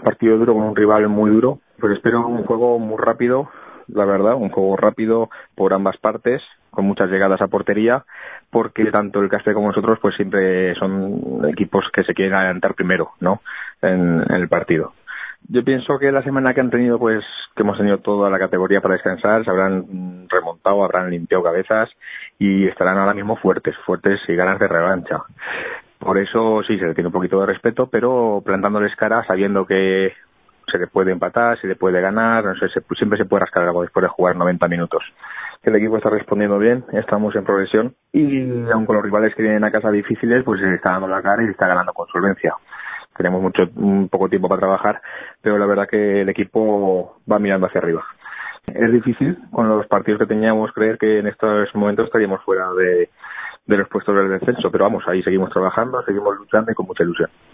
partido duro con un rival muy duro, pues espero un juego muy rápido, la verdad, un juego rápido por ambas partes, con muchas llegadas a portería, porque tanto el Caspe como nosotros pues siempre son equipos que se quieren adelantar primero, ¿no? En el partido. Yo pienso que la semana que han tenido, pues, que hemos tenido toda la categoría para descansar, se habrán remontado, habrán limpiado cabezas y estarán ahora mismo fuertes y ganas de revancha. Por eso sí, se le tiene un poquito de respeto, pero plantándoles cara, sabiendo que se le puede empatar, se le puede ganar, no sé, siempre se puede rascar algo después de jugar 90 minutos. El equipo está respondiendo bien, estamos en progresión y aun con los rivales que vienen a casa difíciles, pues se está dando la cara y se está ganando con solvencia. Tenemos un poco tiempo para trabajar, pero la verdad que el equipo va mirando hacia arriba. Es difícil, con los partidos que teníamos, creer que en estos momentos estaríamos fuera de los puestos del descenso, pero vamos, ahí seguimos trabajando, seguimos luchando y con mucha ilusión.